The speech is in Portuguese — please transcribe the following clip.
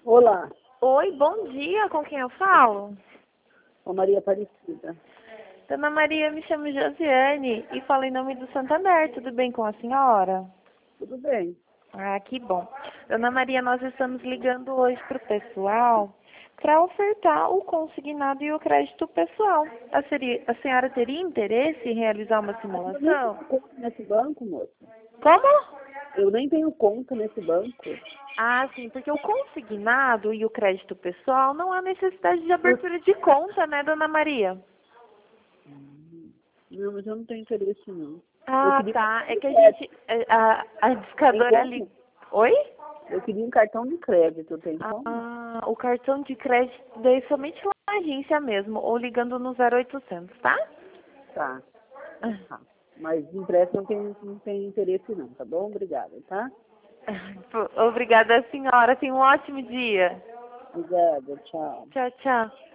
Olá, Oi, bom dia, com quem eu falo? sou Maria Aparecida. Dona Maria, me chamo Josiane e falo em nome do Santander, tudo bem com a senhora? Tudo bem? Ah, que bom. Dona Maria, nós estamos ligando hoje para o pessoal para ofertar o consignado e o crédito pessoal. A senhora teria interesse em realizar uma Eu nem simulação? tenho conta nesse banco, moça. Como? Eu nem tenho conta nesse banco. Ah, sim, porque o consignado e o crédito pessoal não há necessidade de abertura de conta, né, Dona Maria? Não, mas eu não tenho interesse, não. Eu Ah, queria tá. cartão É de que a gente, crédito. a Tem discadora ali. como? Oi? Eu queria um cartão de crédito. Tem como? Ah, o cartão de crédito daí somente lá na agência mesmo, ou ligando no 0800, tá? Tá. Ah, Tá. Mas de empréstimo não tem interesse, não. Tá bom? Obrigada, tá? Obrigada, senhora. Tenha um ótimo dia. Obrigada. Tchau. Tchau, tchau.